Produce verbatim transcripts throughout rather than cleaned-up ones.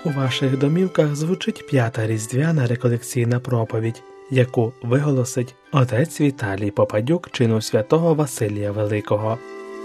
У ваших домівках звучить п'ята різдвяна реколекційна проповідь, яку виголосить отець Віталій Попадюк чину святого Василія Великого.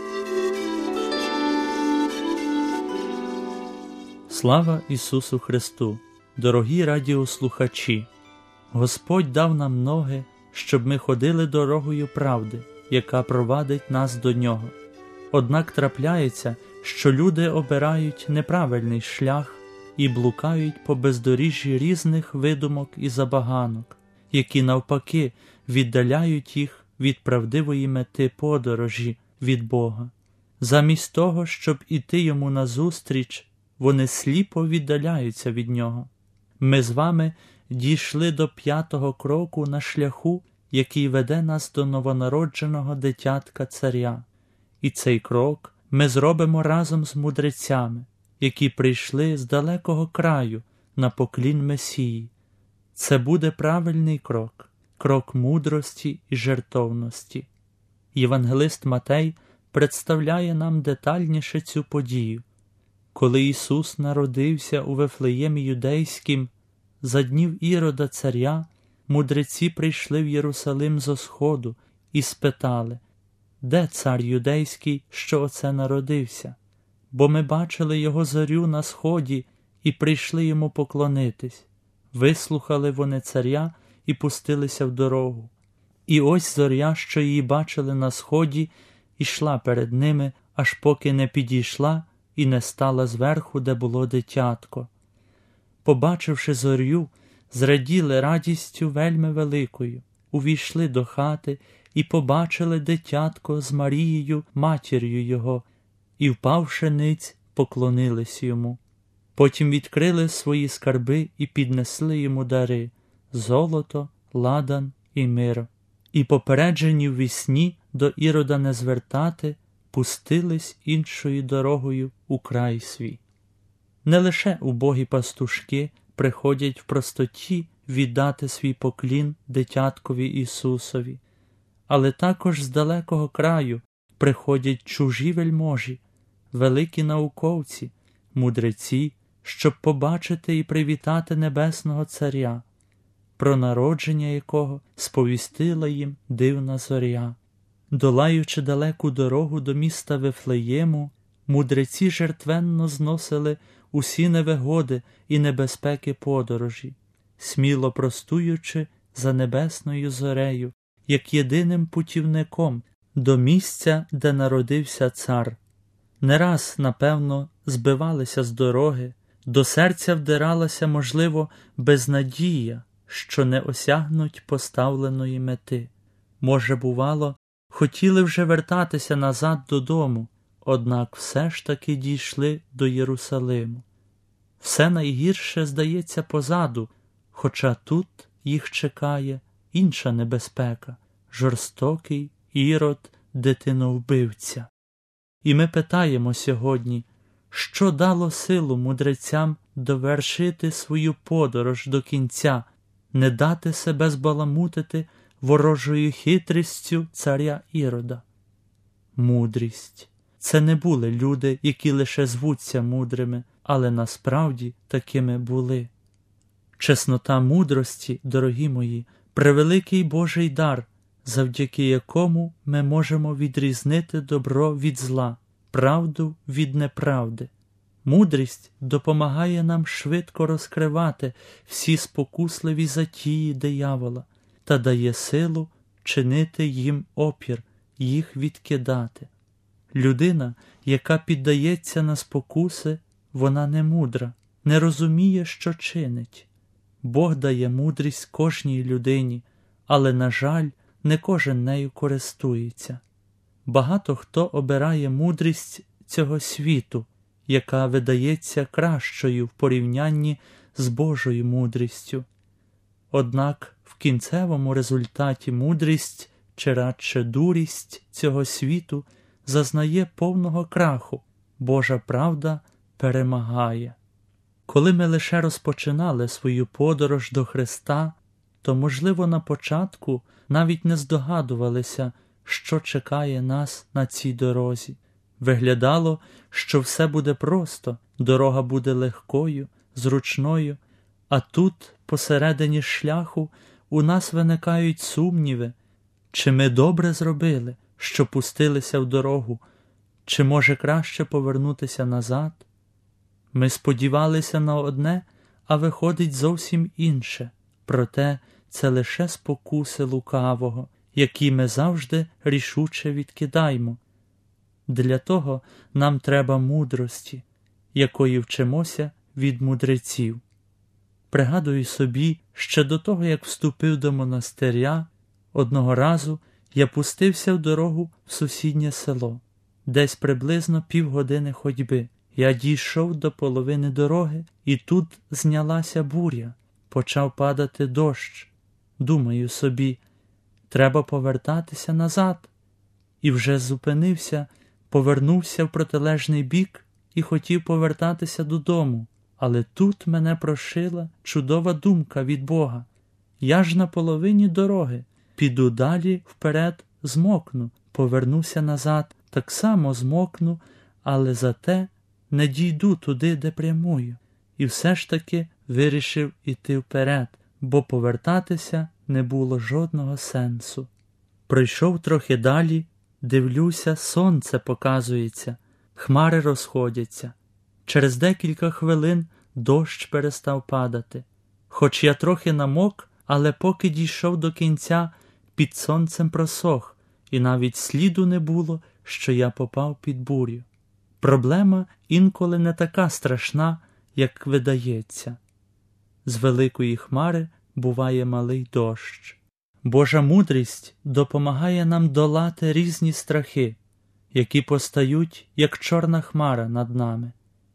Слава Ісусу Христу! Дорогі радіослухачі! Господь дав нам ноги, щоб ми ходили дорогою правди, яка провадить нас до Нього. Однак трапляється, що люди обирають неправильний шлях і блукають по бездоріжжі різних видумок і забаганок, які навпаки віддаляють їх від правдивої мети подорожі від Бога. Замість того, щоб іти Йому назустріч, вони сліпо віддаляються від Нього. Ми з вами дійшли до п'ятого кроку на шляху, який веде нас до новонародженого дитятка царя. І цей крок ми зробимо разом з мудрецями, які прийшли з далекого краю на поклін Месії. Це буде правильний крок, крок мудрості і жертовності. Євангелист Матей представляє нам детальніше цю подію. Коли Ісус народився у Вифлеємі Юдейськім, за днів Ірода царя, мудреці прийшли в Єрусалим зо сходу і спитали: «Де цар юдейський, що оце народився? Бо ми бачили його зорю на сході і прийшли йому поклонитись». Вислухали вони царя і пустилися в дорогу. І ось зоря, що її бачили на сході, ішла перед ними, аж поки не підійшла і не стала зверху, де було дитятко. Побачивши зорю, зраділи радістю вельми великою, увійшли до хати і побачили дитятко з Марією, матір'ю його, і, впавши ниць, поклонились йому. Потім відкрили свої скарби і піднесли йому дари – золото, ладан і мир. І, попереджені в сні до Ірода не звертати, пустились іншою дорогою у край свій. Не лише убогі пастушки приходять в простоті віддати свій поклін дитяткові Ісусові, але також з далекого краю приходять чужі вельможі, великі науковці, мудреці, щоб побачити і привітати небесного царя, про народження якого сповістила їм дивна зоря. Долаючи далеку дорогу до міста Вифлеєму, мудреці жертвенно зносили усі невигоди і небезпеки подорожі, сміло простуючи за небесною зорею, як єдиним путівником до місця, де народився цар. Не раз, напевно, збивалися з дороги, до серця вдиралася, можливо, безнадія, що не осягнуть поставленої мети. Може, бувало, хотіли вже вертатися назад додому, однак все ж таки дійшли до Єрусалиму. Все найгірше здається позаду, хоча тут їх чекає інша небезпека – жорстокий Ірод, дитиновбивця. І ми питаємо сьогодні, що дало силу мудрецям довершити свою подорож до кінця, не дати себе збаламутити ворожою хитрістю царя Ірода? Мудрість. Це не були люди, які лише звуться мудрими, але насправді такими були. Чеснота мудрості, дорогі мої, превеликий Божий дар, завдяки якому ми можемо відрізнити добро від зла, правду від неправди. Мудрість допомагає нам швидко розкривати всі спокусливі затії диявола та дає силу чинити їм опір, їх відкидати. Людина, яка піддається на спокуси, вона не мудра, не розуміє, що чинить. Бог дає мудрість кожній людині, але, на жаль, не кожен нею користується. Багато хто обирає мудрість цього світу, яка видається кращою в порівнянні з Божою мудрістю. Однак в кінцевому результаті мудрість, чи радше дурість цього світу, зазнає повного краху. Божа правда перемагає. Коли ми лише розпочинали свою подорож до Христа, то, можливо, на початку навіть не здогадувалися, що чекає нас на цій дорозі. Виглядало, що все буде просто, дорога буде легкою, зручною, а тут, посередині шляху, у нас виникають сумніви, чи ми добре зробили, що пустилися в дорогу, чи може краще повернутися назад? Ми сподівалися на одне, а виходить зовсім інше. Проте це лише спокуси лукавого, які ми завжди рішуче відкидаємо. Для того нам треба мудрості, якої вчимося від мудреців. Пригадую собі, ще до того, як вступив до монастиря, одного разу я пустився в дорогу в сусіднє село. Десь приблизно півгодини ходьби. Я дійшов до половини дороги, і тут знялася буря. Почав падати дощ. Думаю собі, треба повертатися назад. І вже зупинився, повернувся в протилежний бік і хотів повертатися додому. Але тут мене прошила чудова думка від Бога. Я ж на половині дороги. Піду далі вперед, змокну. Повернуся назад, так само змокну, але зате не дійду туди, де прямую. І все ж таки вирішив іти вперед, бо повертатися не було жодного сенсу. Пройшов трохи далі, дивлюся, сонце показується, хмари розходяться. Через декілька хвилин дощ перестав падати. Хоч я трохи намок, але поки дійшов до кінця, під сонцем просох, і навіть сліду не було, що я попав під бурю. Проблема інколи не така страшна, як видається. З великої хмари буває малий дощ. Божа мудрість допомагає нам долати різні страхи, які постають, як чорна хмара над нами.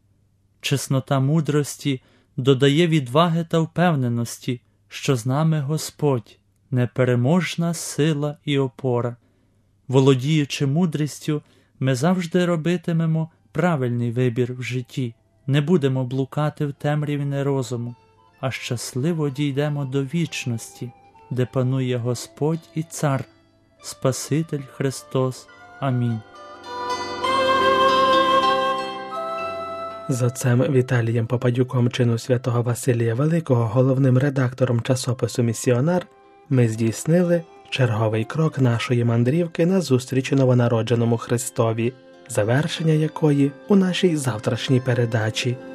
Чеснота мудрості додає відваги та впевненості, що з нами Господь, непереможна сила і опора. Володіючи мудрістю, ми завжди робитимемо правильний вибір в житті, не будемо блукати в темряві нерозуму, а щасливо дійдемо до вічності, де панує Господь і Цар, Спаситель Христос. Амінь. З отцем Віталієм Попадюком чину святого Василія Великого, головним редактором часопису «Місіонар», ми здійснили черговий крок нашої мандрівки назустріч новонародженому Христові, завершення якої у нашій завтрашній передачі.